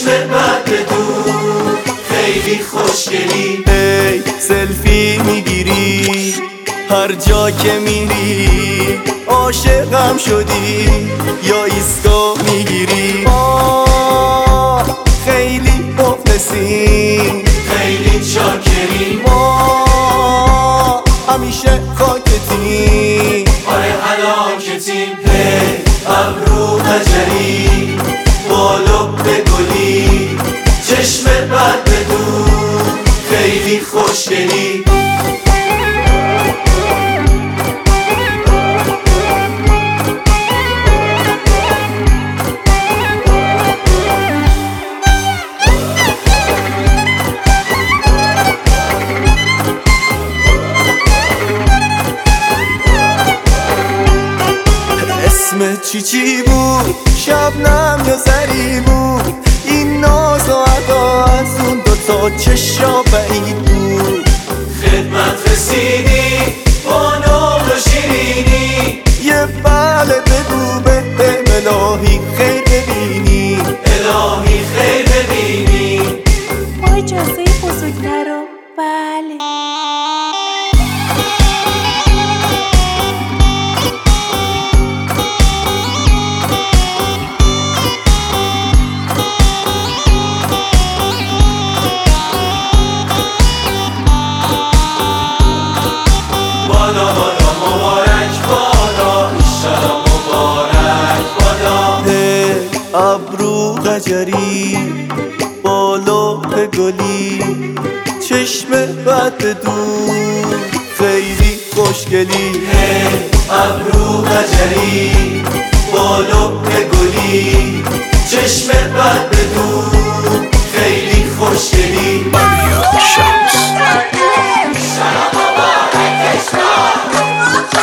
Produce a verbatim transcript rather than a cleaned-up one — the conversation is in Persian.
چشم بد بدون خیلی خوشگلی. ای سلفی میگیری هر جا که میری، عاشقم شدی یا ایسکا میگیری. آه خیلی مخلصی، خیلی چاکری، ما همیشه خاکتیم. آره هلاکتیم. هی ابرو قجری، بالو به گلی، چشم بد بدون خیلی خوشگلی. اسمت چی چی بود؟ شبنم یا زری بود؟ این ناز و ادا از اون دوتا چشا بعید بود. خدمت رسیدی با نام و شیرینی، یه بله بگو بهم الهی خیر ببینی. الهی خیر ببینی. با اجازه بزرگتر رو بله. بادا بادا مبارک بادا، ایشالا مبارک بادا. هی ابرو قجری، بالو به گلی، چشم بد بدون خیلی خوشگلی. هی ابرو قجری، بالو به گلی، چشم بد بدون خیلی خوشگلی. شمس ایشالا مبارک